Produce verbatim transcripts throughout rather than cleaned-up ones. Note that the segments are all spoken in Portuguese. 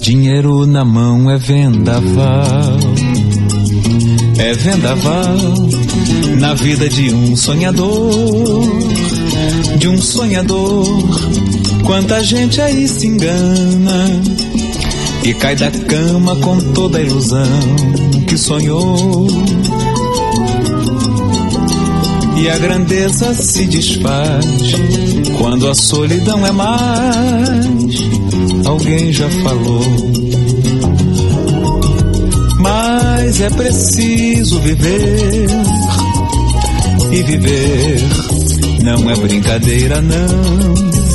Dinheiro na mão é vendaval, é vendaval na vida de um sonhador, de um sonhador. Quanta gente aí se engana e cai da cama com toda a ilusão que sonhou. E a grandeza se desfaz quando a solidão é mais. Alguém já falou. Mas é preciso viver, e viver não é brincadeira não.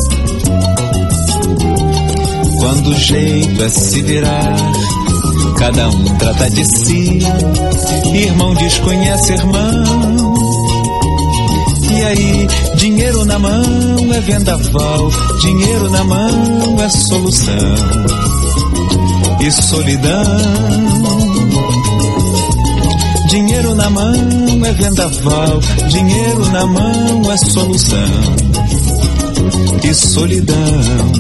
Quando o jeito é se virar, cada um trata de si, irmão desconhece irmão. E aí, dinheiro na mão é vendaval, dinheiro na mão é solução. E solidão, dinheiro na mão é vendaval, dinheiro na mão é solução. E solidão,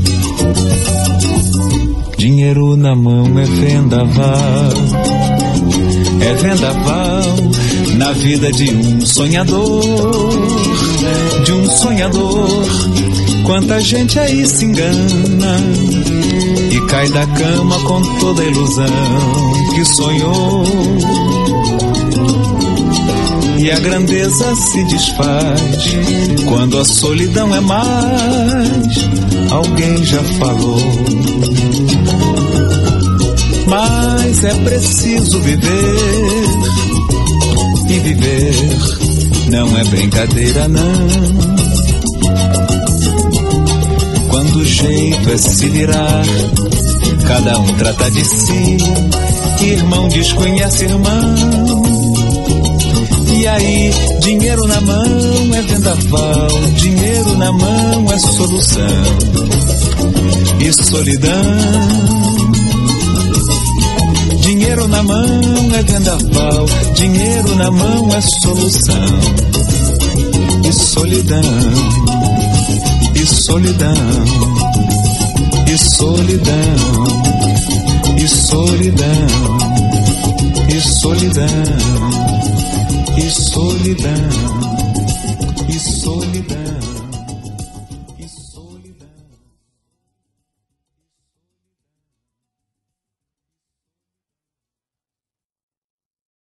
dinheiro na mão é vendaval, é vendaval na vida de um sonhador, de um sonhador. Quanta gente aí se engana e cai da cama com toda a ilusão que sonhou. E a grandeza se desfaz quando a solidão é mais. Alguém já falou. Mas é preciso viver, e viver não é brincadeira não. Quando o jeito é se virar, cada um trata de si, irmão desconhece irmão. E aí, dinheiro na mão é vendaval, dinheiro na mão é solução. E solidão, dinheiro na mão é vendaval, dinheiro na mão é solução. E solidão, e solidão, e solidão, e solidão, e solidão, e solidão, e solidão.